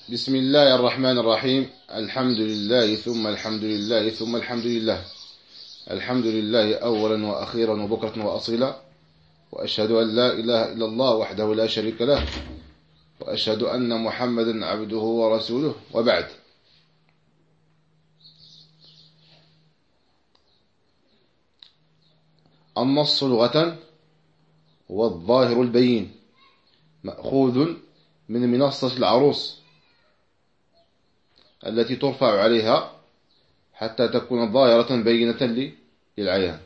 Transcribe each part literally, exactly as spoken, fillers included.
بسم الله الرحمن الرحيم. الحمد لله ثم الحمد لله ثم الحمد لله. الحمد لله أولا وأخيرا وبكرة وأصيلا، وأشهد أن لا إله إلا الله وحده لا شريك له، وأشهد أن محمدا عبده ورسوله، وبعد. النص لغة هو الظاهر البين، مأخوذ من منصة العروس التي ترفع عليها حتى تكون ظاهرة بينة للعيان.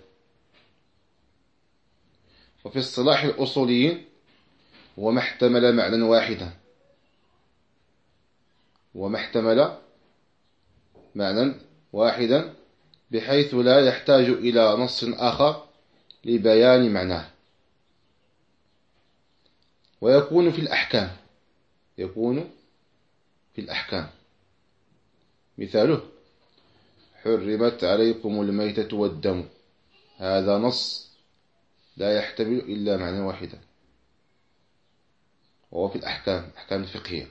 وفي الصلاح الأصوليين هو ما احتمل معنى واحدا وما احتمل معنى واحدا بحيث لا يحتاج إلى نص آخر لبيان معناه. ويكون في الأحكام يكون في الأحكام مثاله: حرمت عليكم الميتة والدم. هذا نص لا يحتمل إلا معنى واحدا، وهو في الأحكام أحكام الفقهية.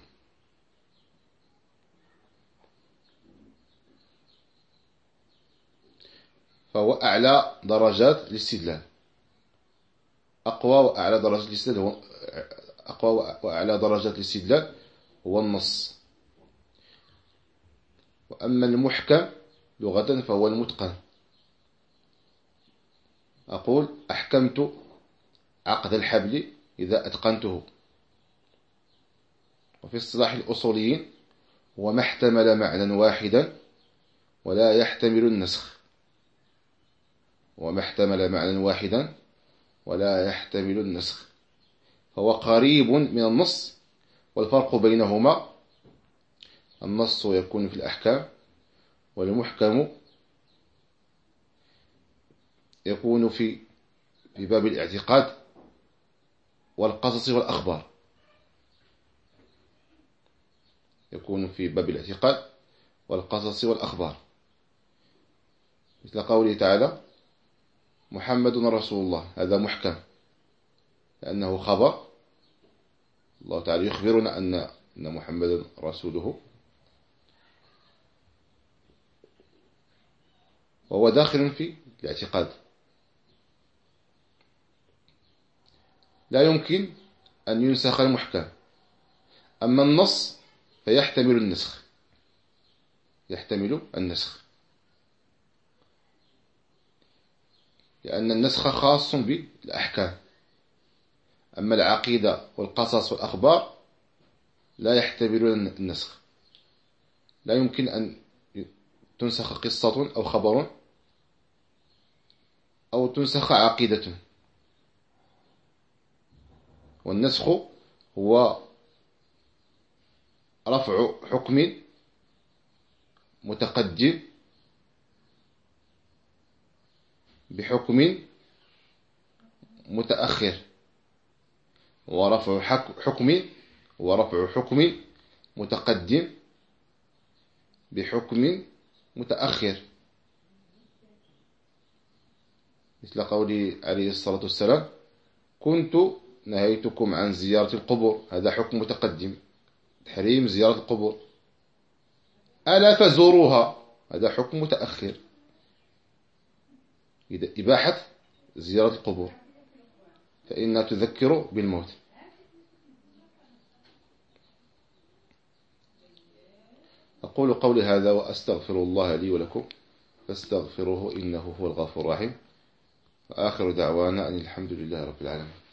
فهو أعلى درجات الاستدلال، أقوى وأعلى درجات الاستدلال هو أقوى وأعلى درجات الاستدلال هو النص. وأما المحكم لغة فهو المتقن. أقول: أحكمت عقد الحبل إذا أتقنته. وفي الصلاح الأصوليين هو ما احتمل معنى واحدا ولا يحتمل النسخ وما احتمل معنى واحدا ولا يحتمل النسخ فهو قريب من النص. والفرق بينهما: النص يكون في الأحكام، والمحكم يكون في في باب الاعتقاد والقصص والأخبار. يكون في باب الاعتقاد والقصص والأخبار، مثل قوله تعالى: محمد رسول الله. هذا محكم لأنه خبر. الله تعالى يخبرنا أن أن محمدا رسوله، وهو داخل في الاعتقاد. لا يمكن أن ينسخ المحكم. أما النص فيحتمل النسخ يحتمل النسخ لأن النسخ خاص بالأحكام. أما العقيدة والقصص والأخبار لا يحتملون النسخ. لا يمكن أن تنسخ قصة أو خبر أو تنسخ عقيدة. والنسخ هو رفع حكم متقدم بحكم متأخر، ورفع حكم ورفع حكم متقدم بحكم متأخر، مثل قوله عليه الصلاة والسلام: كنت نهيتكم عن زيارة القبور. هذا حكم متقدم، تحريم زيارة القبور. ألا فزوروها. هذا حكم متأخر، إباحة زيارة القبور، فإنها تذكر بالموت. أقول قولي هذا وأستغفر الله لي ولكم فاستغفروه إنه هو الغفور الرحيم. وآخر دعوانا أن الحمد لله رب العالمين.